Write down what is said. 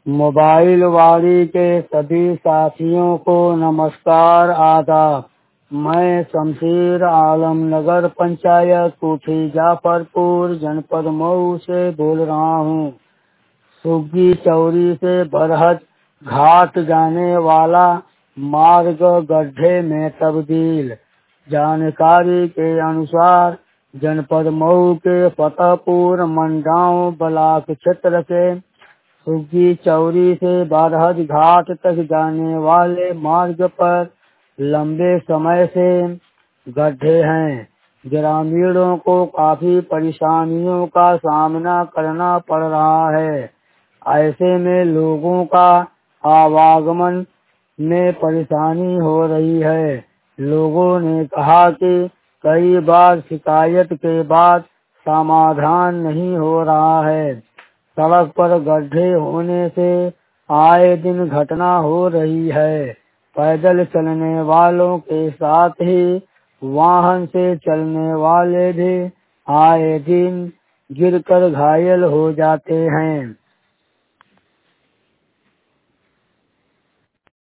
Mobile वाड़ी के सभी साथियों को नमस्कार आदाब। मैं शमशीर आलम नगर पंचायत कोठी जाफरपुर जनपद मऊ से बोल रहा हूँ। सुग्गी चौरी से बरहज घाट जाने वाला मार्ग गड्ढे में तब्दील। जानकारी के अनुसार जनपद मऊ के फतेहपुर मंडाओं ब्लॉक क्षेत्र के सुग्गी चौरी से बरहज घाट तक जाने वाले मार्ग पर लंबे समय से गड्ढे हैं। ग्रामीणों को काफी परेशानियों का सामना करना पड़ रहा है। ऐसे में लोगों का आवागमन में परेशानी हो रही है। लोगों ने कहा कि कई बार शिकायत के बाद समाधान नहीं हो रहा है। सड़क पर गड्ढे होने से आए दिन घटना हो रही है। पैदल चलने वालों के साथ ही वाहन से चलने वाले भी आए दिन गिरकर घायल हो जाते हैं।